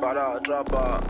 Spot out, drop out.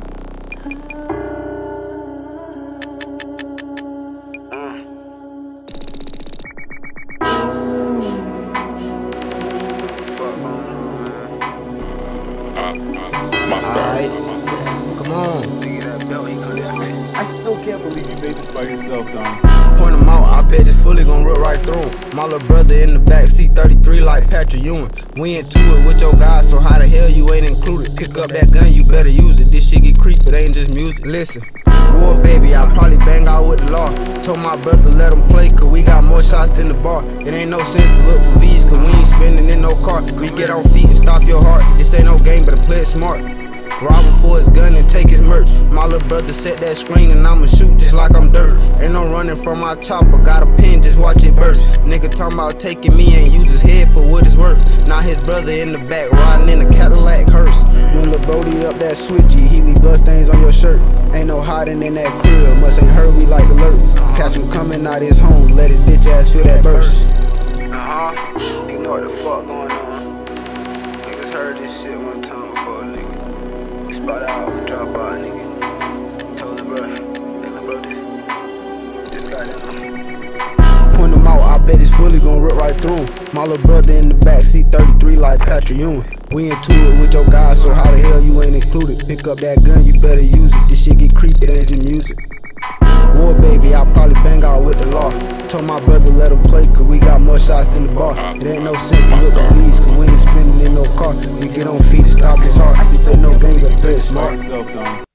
Alright, come on. Nigga, that belt, he come this way. I still can't believe you made this by yourself, Don. Point him out, I bet it's fully gon' rip right through him. My little brother in the backseat, 33 like Patrick Ewing. We into it with your guys, so how the hell you ain't included? Pick up that gun, you better use it. This shit get creep, it ain't just music. Listen, war baby, I probably bang out with the law. Told my brother let him play, cause we got more shots than the bar. It ain't no sense to look for V's, cause we ain't spending in no car. We get on feet and stop your heart. This ain't no game, but play it smart. Rob him for his gun and take his merch. My little brother set that screen and I'ma shoot just like I'm dirt. Ain't no running from my chopper, got a pin, just watch it burst. Nigga talking about taking me, ain't use his head for what it's worth. Now his brother in the back riding in a Cadillac hearse. When Lil Brody up that switchy, he leave blood stains on your shirt. Ain't no hiding in that crib, must ain't heard we like alert. Catch him coming out his home, let his bitch ass feel that burst. You know what the fuck going on. Niggas heard this shit one time before, nigga. Spot out, drop out, nigga. Told the bro, this guy down. Point him out, I bet it's fully gon' rip right through him. My little brother in the backseat, 33 like Patrick Ewing. We into it with your guys, so how the hell you ain't included? Pick up that gun, you better use it. This shit get creepy, it ain't just music. War baby, I probably bang out with the law. Told my brother let him play, cause we got more shots than the bar. It ain't no sense to look for V's, cause we ain't spending in no car. We get on feet to stop his heart. This ain't no game, but play it smart.